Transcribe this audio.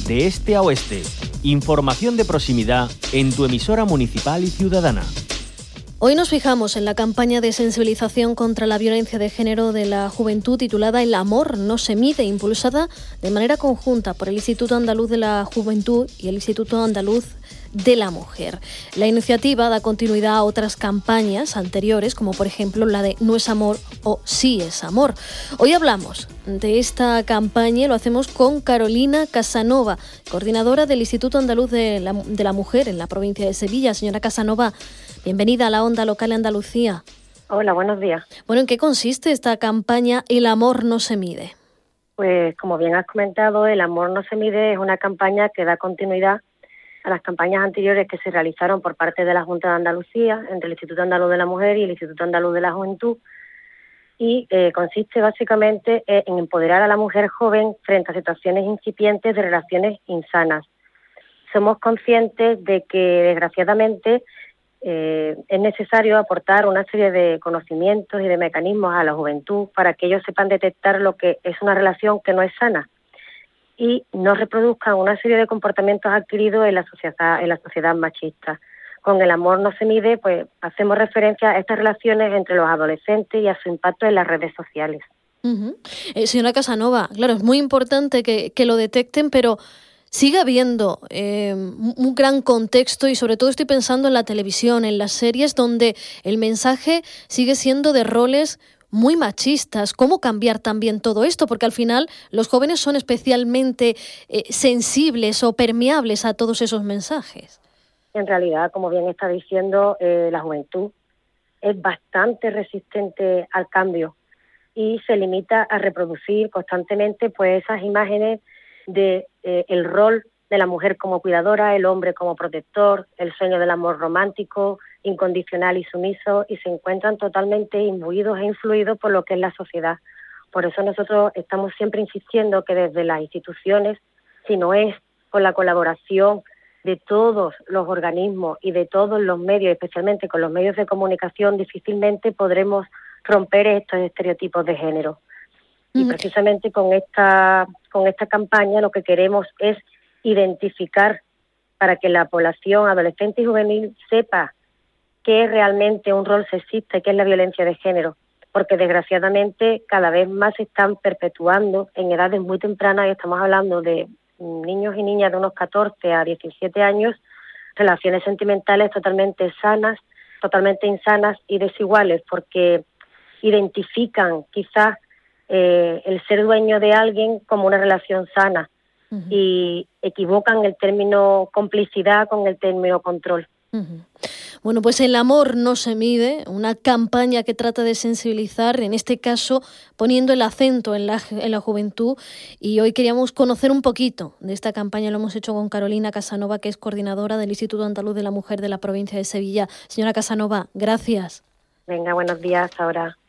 de este a oeste. Información de proximidad en tu emisora municipal y ciudadana. Hoy nos fijamos en la campaña de sensibilización contra la violencia de género de la juventud titulada El amor no se mide, impulsada de manera conjunta por el Instituto Andaluz de la Juventud y el Instituto Andaluz de la Mujer. La iniciativa da continuidad a otras campañas anteriores, como por ejemplo la de No es amor o Sí es amor. Hoy hablamos de esta campaña y lo hacemos con Carolina Casanova, coordinadora del Instituto Andaluz de la Mujer en la provincia de Sevilla. Señora Casanova, bienvenida a la Onda Local de Andalucía. Hola, buenos días. Bueno, ¿en qué consiste esta campaña El amor no se mide? Pues como bien has comentado, El amor no se mide es una campaña que da continuidad a las campañas anteriores que se realizaron por parte de la Junta de Andalucía, entre el Instituto Andaluz de la Mujer y el Instituto Andaluz de la Juventud, y consiste básicamente en empoderar a la mujer joven frente a situaciones incipientes de relaciones insanas. Somos conscientes de que, desgraciadamente, es necesario aportar una serie de conocimientos y de mecanismos a la juventud para que ellos sepan detectar lo que es una relación que no es sana y no reproduzcan una serie de comportamientos adquiridos en la sociedad machista. Con El amor no se mide, pues hacemos referencia a estas relaciones entre los adolescentes y a su impacto en las redes sociales. Señora Casanova, claro, es muy importante que lo detecten, pero sigue habiendo un gran contexto y sobre todo estoy pensando en la televisión, en las series, donde el mensaje sigue siendo de roles muy machistas. ¿Cómo cambiar también todo esto? Porque al final los jóvenes son especialmente sensibles o permeables a todos esos mensajes. En realidad, como bien está diciendo, la juventud es bastante resistente al cambio y se limita a reproducir constantemente pues esas imágenes de el rol de la mujer como cuidadora, el hombre como protector, el sueño del amor romántico, incondicional y sumiso, y se encuentran totalmente imbuidos e influidos por lo que es la sociedad. Por eso nosotros estamos siempre insistiendo que desde las instituciones, si no es con la colaboración de todos los organismos y de todos los medios, especialmente con los medios de comunicación, difícilmente podremos romper estos estereotipos de género. Y precisamente con esta campaña lo que queremos es identificar para que la población adolescente y juvenil sepa qué es realmente un rol sexista y qué es la violencia de género, porque desgraciadamente cada vez más se están perpetuando en edades muy tempranas, y estamos hablando de niños y niñas de unos 14 a 17 años, relaciones sentimentales totalmente sanas, totalmente insanas y desiguales, porque identifican quizás el ser dueño de alguien como una relación sana y equivocan el término complicidad con el término control. Bueno, pues El amor no se mide, una campaña que trata de sensibilizar, en este caso poniendo el acento en la juventud, y hoy queríamos conocer un poquito de esta campaña. Lo hemos hecho con Carolina Casanova, que es coordinadora del Instituto Andaluz de la Mujer de la provincia de Sevilla. Señora Casanova, gracias. Venga, buenos días, hasta ahora.